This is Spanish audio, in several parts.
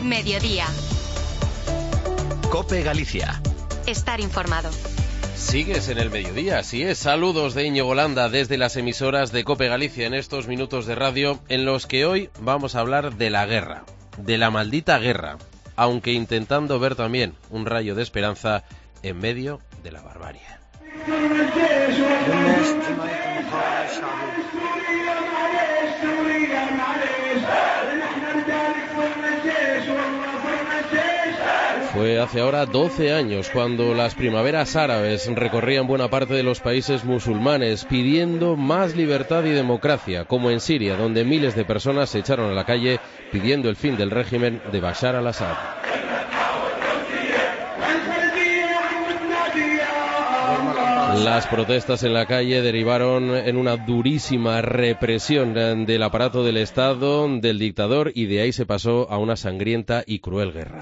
Mediodía. COPE Galicia. Estar informado. Sigues en el mediodía, así es. Saludos de Íñigo Landa desde las emisoras de COPE Galicia en estos minutos de radio en los que hoy vamos a hablar de la guerra, de la maldita guerra, aunque intentando ver también un rayo de esperanza en medio de la barbarie. Fue hace ahora 12 años cuando las primaveras árabes recorrían buena parte de los países musulmanes pidiendo más libertad y democracia, como en Siria, donde miles de personas se echaron a la calle pidiendo el fin del régimen de Bashar al-Assad. Las protestas en la calle derivaron en una durísima represión del aparato del Estado, del dictador, y de ahí se pasó a una sangrienta y cruel guerra.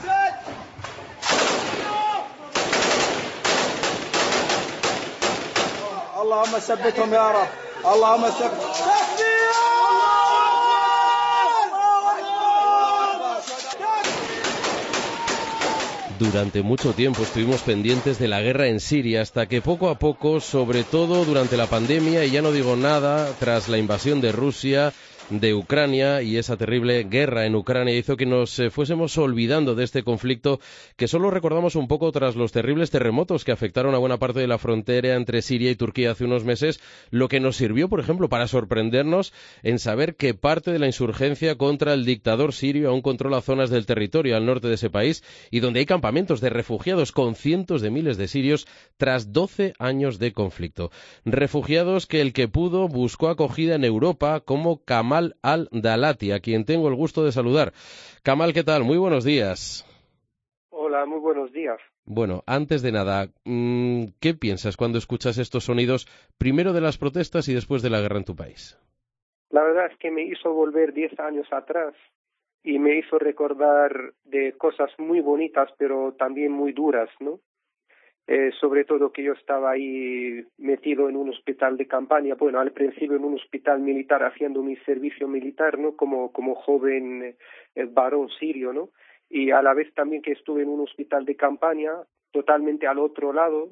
Durante mucho tiempo estuvimos pendientes de la guerra en Siria, hasta que poco a poco, sobre todo durante la pandemia, y ya no digo nada, tras la invasión de Rusia, de Ucrania, y esa terrible guerra en Ucrania hizo que nos fuésemos olvidando de este conflicto que solo recordamos un poco tras los terribles terremotos que afectaron a buena parte de la frontera entre Siria y Turquía hace unos meses, lo que nos sirvió, por ejemplo, para sorprendernos en saber que parte de la insurgencia contra el dictador sirio aún controla zonas del territorio al norte de ese país y donde hay campamentos de refugiados con cientos de miles de sirios tras 12 años de conflicto. Refugiados que el que pudo buscó acogida en Europa, como Kamal al-Dalati, a quien tengo el gusto de saludar. Kamal, ¿qué tal? Muy buenos días. Hola, muy buenos días. Bueno, antes de nada, ¿qué piensas cuando escuchas estos sonidos, primero de las protestas y después de la guerra en tu país? La verdad es que me hizo volver 10 años atrás y me hizo recordar de cosas muy bonitas, pero también muy duras, ¿no? Sobre todo que yo estaba ahí metido en un hospital de campaña, bueno, al principio en un hospital militar haciendo mi servicio militar, ¿no? Como joven varón sirio, ¿no? Y a la vez también que estuve en un hospital de campaña totalmente al otro lado,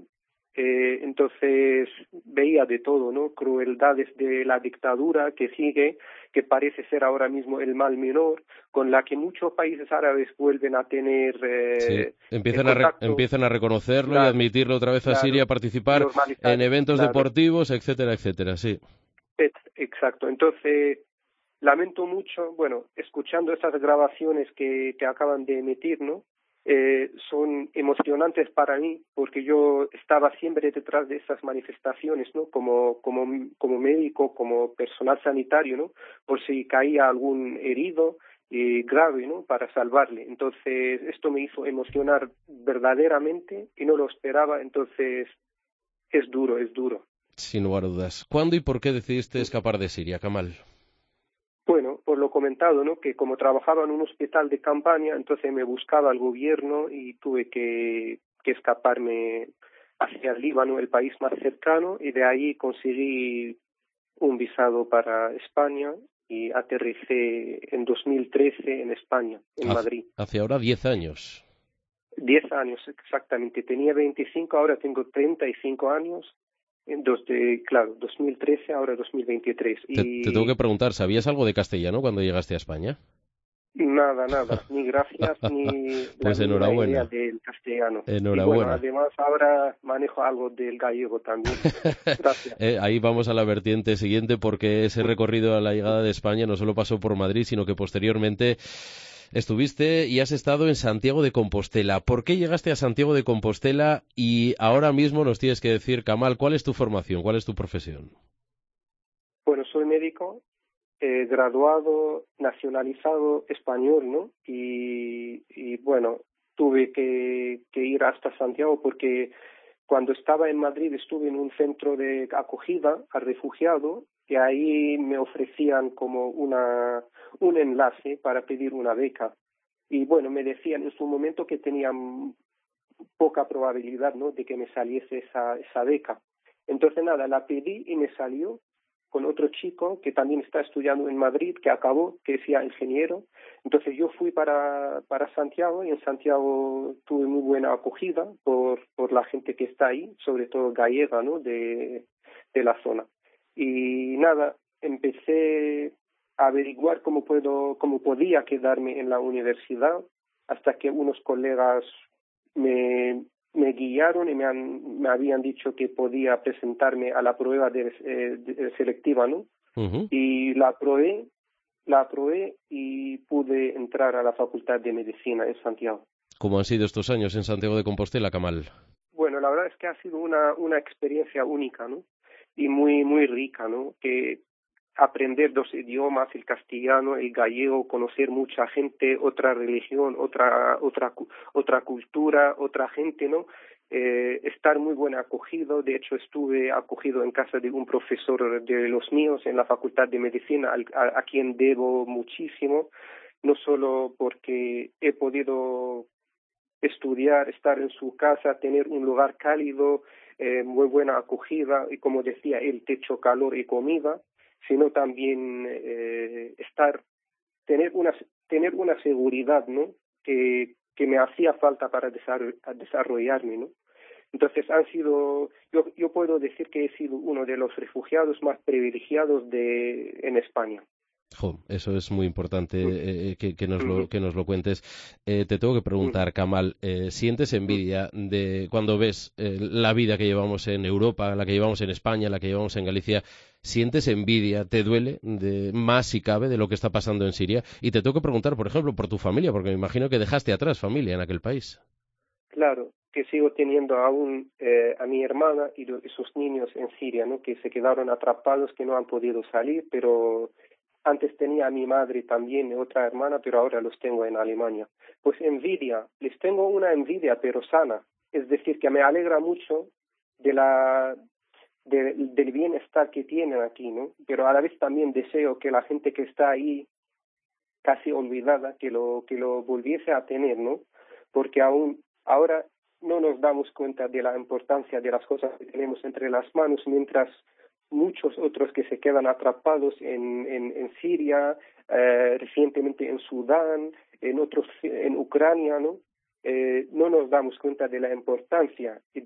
entonces veía de todo, ¿no? Crueldades de la dictadura que sigue, que parece ser ahora mismo el mal menor, con la que muchos países árabes vuelven a tener sí, empiezan a reconocerlo, claro, y admitirlo otra vez a Siria, a participar en eventos deportivos, etcétera, etcétera, sí. Exacto, entonces lamento mucho, bueno, escuchando esas grabaciones que acaban de emitir, ¿no? Son emocionantes para mí porque yo estaba siempre detrás de esas manifestaciones, ¿no? Como médico, como personal sanitario, ¿no? Por si caía algún herido grave, ¿no? Para salvarle. Entonces esto me hizo emocionar verdaderamente y no lo esperaba. Entonces es duro, es duro. Sin lugar a dudas. ¿Cuándo y por qué decidiste escapar de Siria, Kamal? Bueno, por lo comentado, ¿no? Que como trabajaba en un hospital de campaña, entonces me buscaba el gobierno y tuve que escaparme hacia el Líbano, el país más cercano, y de ahí conseguí un visado para España y aterricé en 2013 en España, en Madrid. Hace ahora 10 años. 10 años, exactamente. Tenía 25, ahora tengo 35 años. Claro, 2013, ahora 2023. Te tengo que preguntar, ¿sabías algo de castellano cuando llegaste a España? Nada, ni gracias, ni pues la enhorabuena. idea del castellano. Enhorabuena. Y bueno, además ahora manejo algo del gallego también. Gracias. Ahí vamos a la vertiente siguiente, porque ese recorrido a la llegada de España no solo pasó por Madrid, sino que posteriormente estuviste y has estado en Santiago de Compostela. ¿Por qué llegaste a Santiago de Compostela? Y ahora mismo nos tienes que decir, Kamal, ¿cuál es tu formación? ¿Cuál es tu profesión? Bueno, soy médico, graduado, nacionalizado español, ¿no? Y bueno, tuve que ir hasta Santiago porque cuando estaba en Madrid estuve en un centro de acogida a refugiados y ahí me ofrecían como un enlace para pedir una beca. Y bueno, me decían en su momento que tenían poca probabilidad, ¿no? de que me saliese esa beca. Entonces nada, la pedí y me salió con otro chico que también está estudiando en Madrid, que acabó, que decía ingeniero. Entonces yo fui para Santiago y en Santiago tuve muy buena acogida por la gente que está ahí, sobre todo gallega, ¿no? De la zona. Y nada, empecé a averiguar cómo podía quedarme en la universidad hasta que unos colegas me guiaron y me habían dicho que podía presentarme a la prueba de selectiva, ¿no? Ujú. Y la aprobé y pude entrar a la Facultad de Medicina en Santiago. ¿Cómo han sido estos años en Santiago de Compostela, Kamal? Bueno, la verdad es que ha sido una experiencia única, ¿no? Y muy, muy rica, ¿no? Que aprender dos idiomas, el castellano, el gallego, conocer mucha gente, otra religión, otra cultura, otra gente, ¿no? Estar muy buen acogido. De hecho, estuve acogido en casa de un profesor de los míos en la Facultad de Medicina, a quien debo muchísimo, no solo porque he podido estudiar, estar en su casa, tener un lugar cálido, muy buena acogida y, como decía, el techo, calor y comida, sino también tener una seguridad, ¿no? Que me hacía falta para desarrollarme, ¿no? Entonces yo puedo decir que he sido uno de los refugiados más privilegiados en España. Jo, eso es muy importante Ujú, que nos lo cuentes. Te tengo que ujú, preguntar, Kamal, ¿sientes ujú. envidia de cuando ves la vida que llevamos en Europa, la que llevamos en España, la que llevamos en Galicia? ¿Sientes envidia? ¿Te duele más si cabe de lo que está pasando en Siria? Y te tengo que preguntar, por ejemplo, por tu familia, porque me imagino que dejaste atrás familia en aquel país. Claro, que sigo teniendo aún a mi hermana y sus niños en Siria, ¿no? Que se quedaron atrapados, que no han podido salir, pero antes tenía a mi madre también y otra hermana, pero ahora los tengo en Alemania. Pues envidia, les tengo una envidia, pero sana. Es decir, que me alegra mucho de del bienestar que tienen aquí, ¿no? Pero a la vez también deseo que la gente que está ahí casi olvidada, que lo volviese a tener, ¿no? Porque aún ahora no nos damos cuenta de la importancia de las cosas que tenemos entre las manos, mientras muchos otros que se quedan atrapados en Siria, recientemente en Sudán, en Ucrania, ¿no? No nos damos cuenta de la importancia y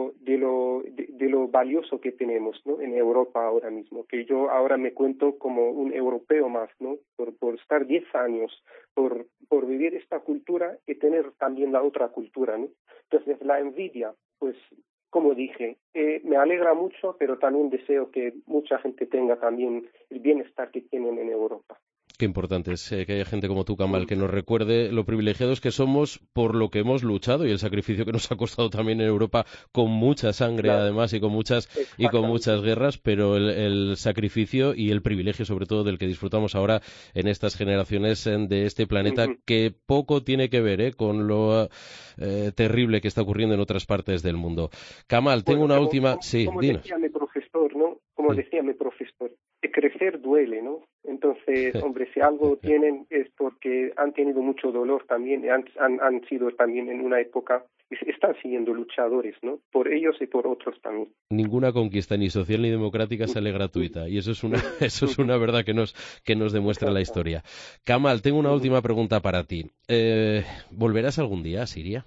de lo valioso que tenemos, ¿no? En Europa ahora mismo, que yo ahora me cuento como un europeo más, ¿no? Por estar 10 años, por vivir esta cultura y tener también la otra cultura, ¿no? Entonces, la envidia, pues, como dije, me alegra mucho, pero también deseo que mucha gente tenga también el bienestar que tienen en Europa. Qué importante es que haya gente como tú, Kamal, Mm, que nos recuerde lo privilegiados que somos por lo que hemos luchado y el sacrificio que nos ha costado también en Europa con mucha sangre, claro, además, y con muchas exactamente. guerras, pero el sacrificio y el privilegio, sobre todo, del que disfrutamos ahora en estas generaciones de este planeta, Ujú. que poco tiene que ver con lo terrible que está ocurriendo en otras partes del mundo. Kamal, tengo Bueno, una última. Sí, como dinos. decía mi profesor, ¿no? Como Sí. decía mi profesor, que crecer duele, ¿no? Entonces, hombre, si algo tienen es porque han tenido mucho dolor también, y han sido también en una época, y están siendo luchadores, ¿no? Por ellos y por otros también. Ninguna conquista, ni social ni democrática, sale gratuita. Y eso es una, eso es una verdad que nos demuestra la Exacto. historia. Kamal, tengo una última pregunta para ti. ¿Volverás algún día a Siria?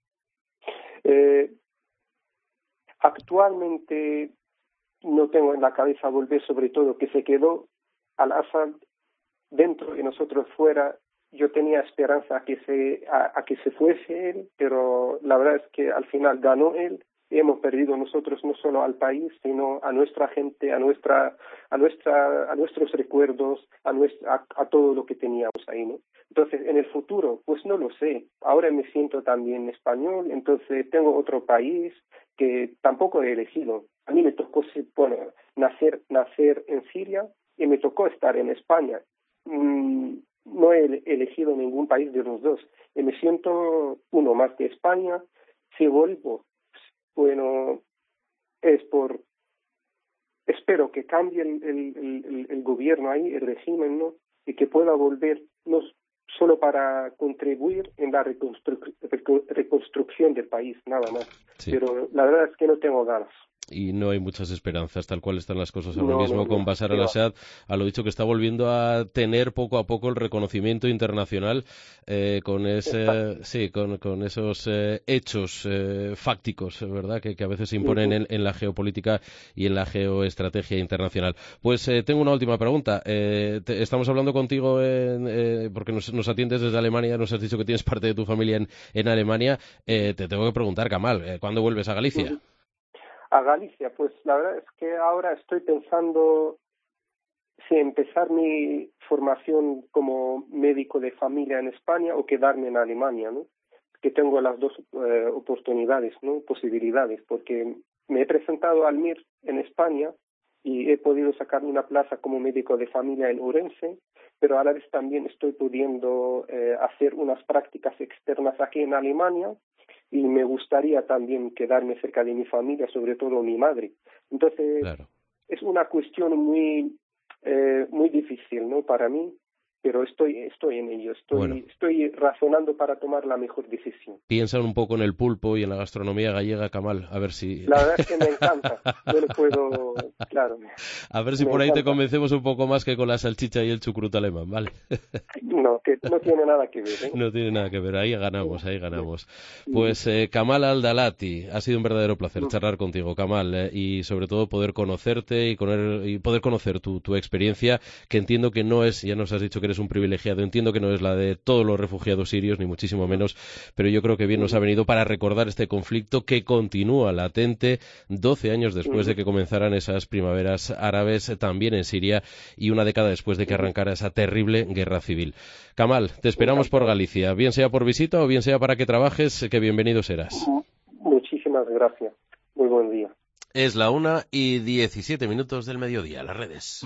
Eh, Actualmente no tengo en la cabeza volver, sobre todo que se quedó Al-Assad dentro y nosotros fuera. Yo tenía esperanza a que se fuese él, pero la verdad es que al final ganó él y hemos perdido nosotros no solo al país, sino a nuestra gente, a nuestros recuerdos, a todo lo que teníamos ahí, ¿no? Entonces, en el futuro, pues no lo sé. Ahora me siento también español, entonces tengo otro país que tampoco he elegido. A mí me tocó, bueno, nacer en Siria y me tocó estar en España. No he elegido ningún país de los dos. Y me siento uno más de España. Si vuelvo, bueno, es espero que cambie el gobierno ahí, el régimen, ¿no? Y que pueda volver, no solo para contribuir en la reconstrucción del país, nada más. Sí. Pero la verdad es que no tengo ganas. no hay muchas esperanzas, tal cual están las cosas ahora mismo con Bashar al-Assad, a lo dicho que está volviendo a tener poco a poco el reconocimiento internacional con esos hechos fácticos, ¿verdad?, que a veces se imponen en la geopolítica y en la geoestrategia internacional. Pues tengo una última pregunta. Estamos hablando contigo porque nos atiendes desde Alemania, nos has dicho que tienes parte de tu familia en Alemania. Te tengo que preguntar, Kamal, ¿cuándo vuelves a Galicia? A Galicia, pues la verdad es que ahora estoy pensando si empezar mi formación como médico de familia en España o quedarme en Alemania, ¿no? Que tengo las dos oportunidades, ¿no? Posibilidades, porque me he presentado al MIR en España y he podido sacar una plaza como médico de familia en Ourense, pero a la vez también estoy pudiendo hacer unas prácticas externas aquí en Alemania, y me gustaría también quedarme cerca de mi familia, sobre todo mi madre. Entonces, claro, es una cuestión muy difícil, ¿no?, para mí, pero estoy en ello, estoy razonando para tomar la mejor decisión. Piensa un poco en el pulpo y en la gastronomía gallega, Kamal, a ver si... La verdad es que me encanta, no lo puedo... Claro. A ver si por ahí te convencemos un poco más que con la salchicha y el chucrut alemán, ¿vale? No, que no tiene nada que ver, ¿eh? No tiene nada que ver, ahí ganamos. Pues Kamal Al-Dalati, ha sido un verdadero placer charlar contigo, Kamal, y sobre todo poder conocerte y poder conocer tu experiencia, que entiendo que no es, ya nos has dicho que eres un privilegiado, entiendo que no es la de todos los refugiados sirios, ni muchísimo menos, pero yo creo que bien nos ha venido para recordar este conflicto que continúa latente 12 años después de que comenzaran esas primaveras árabes también en Siria y una década después de que arrancara esa terrible guerra civil. Kamal, te esperamos por Galicia, bien sea por visita o bien sea para que trabajes, que bienvenido serás. Muchísimas gracias. Muy buen día. Es la 1:17 del mediodía, las redes.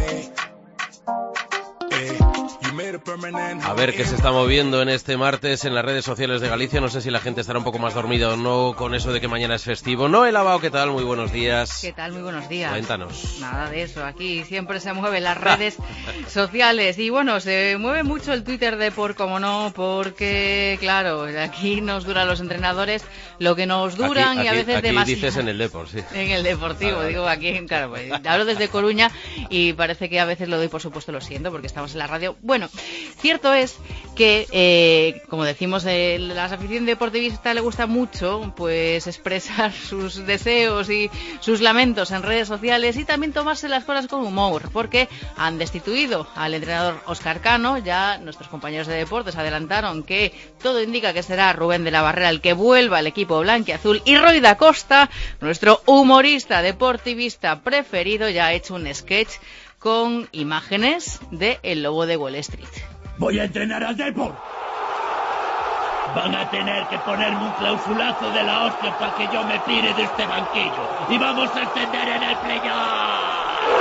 A ver qué se está moviendo en este martes en las redes sociales de Galicia. No sé si la gente estará un poco más dormida o no con eso de que mañana es festivo. Noel Abao, ¿qué tal? Muy buenos días. ¿Qué tal? Muy buenos días. Cuéntanos. Nada de eso, aquí siempre se mueven las redes sociales. Y bueno, se mueve mucho el Twitter de como no, porque claro, aquí nos duran los entrenadores lo que nos duran y a veces demasiado. Aquí dices en el Depor, sí. En el Deportivo, digo aquí, claro, pues, hablo desde Coruña y parece que a veces lo doy por supuesto, lo siento, porque estamos en la radio. Bueno, cierto es que, como decimos, la afición deportivista le gusta mucho pues expresar sus deseos y sus lamentos en redes sociales y también tomarse las cosas con humor, porque han destituido al entrenador Óscar Cano. Ya nuestros compañeros de deportes adelantaron que todo indica que será Rubén de la Barrera el que vuelva al equipo blanquiazul, y Roy da Costa, nuestro humorista deportivista preferido, ya ha hecho un sketch con imágenes de El Lobo de Wall Street. Voy a entrenar al Depor. Van a tener que ponerme un clausulazo de la hostia para que yo me pire de este banquillo. Y vamos a ascender en el playoff.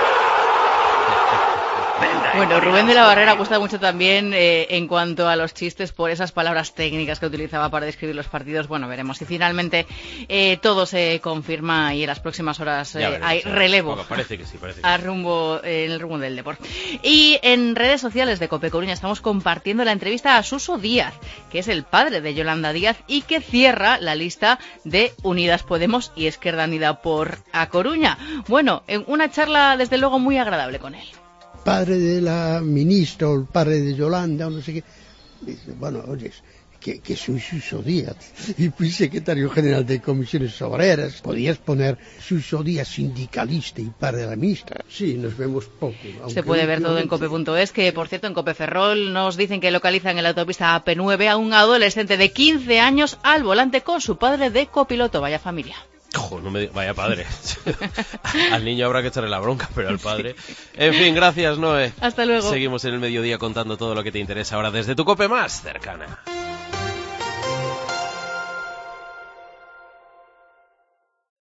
Bueno, Rubén de la Barrera gusta mucho también en cuanto a los chistes por esas palabras técnicas que utilizaba para describir los partidos. Bueno, veremos si finalmente todo se confirma y en las próximas horas hay relevo. Parece que sí. En el rumbo del deporte. Y en redes sociales de Cope Coruña estamos compartiendo la entrevista a Suso Díaz, que es el padre de Yolanda Díaz y que cierra la lista de Unidas Podemos y Esquerda Unida por A Coruña. Bueno, en una charla desde luego muy agradable con él. Padre de la ministra o el padre de Yolanda o no sé qué, dice, bueno, oye, que soy Suso Díaz y fui secretario general de Comisiones Obreras. Podías poner Suso Díaz sindicalista y padre de la ministra. Sí, nos vemos poco. Se puede ver todo en cope.es, que por cierto en Cope Ferrol nos dicen que localizan en la autopista AP9 a un adolescente de 15 años al volante con su padre de copiloto. Vaya familia. Vaya padre. Al niño habrá que echarle la bronca, pero al padre... En fin, gracias, Noé. Hasta luego. Seguimos en el mediodía contando todo lo que te interesa ahora desde tu Cope más cercana.